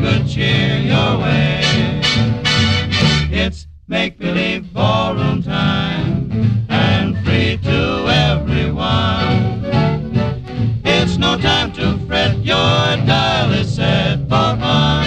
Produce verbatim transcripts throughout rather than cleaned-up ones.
good cheer your way. It's make-believe ballroom time, and free to everyone. It's no time to fret, your dial is set for fun.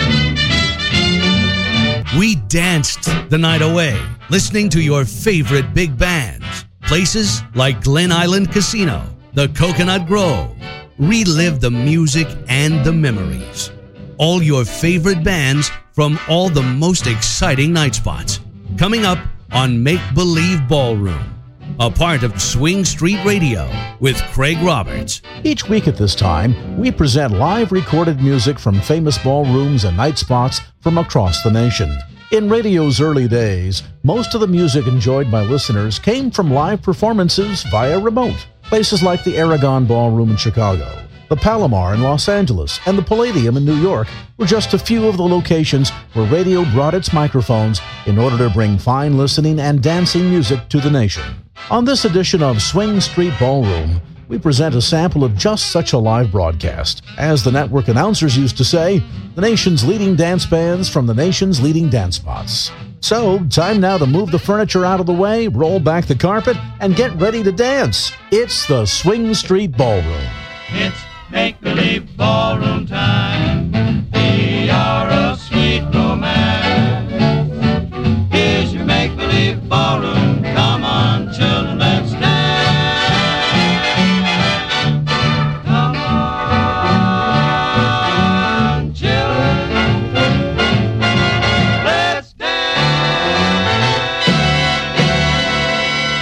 We danced the night away, listening to your favorite big bands. Places like Glen Island Casino, the Coconut Grove. Relive the music and the memories. All your favorite bands from all the most exciting night spots. Coming up on Make Believe Ballroom, a part of Swing Street Radio with Craig Roberts. Each week at this time, we present live recorded music from famous ballrooms and night spots from across the nation. In radio's early days, most of the music enjoyed by listeners came from live performances via remote. Places like the Aragon Ballroom in Chicago, the Palomar in Los Angeles, and the Palladium in New York were just a few of the locations where radio brought its microphones in order to bring fine listening and dancing music to the nation. On this edition of Swing Street Ballroom, we present a sample of just such a live broadcast. As the network announcers used to say, the nation's leading dance bands from the nation's leading dance spots. So, time now to move the furniture out of the way, roll back the carpet, and get ready to dance. It's the Swing Street Ballroom. It's make-believe ballroom time.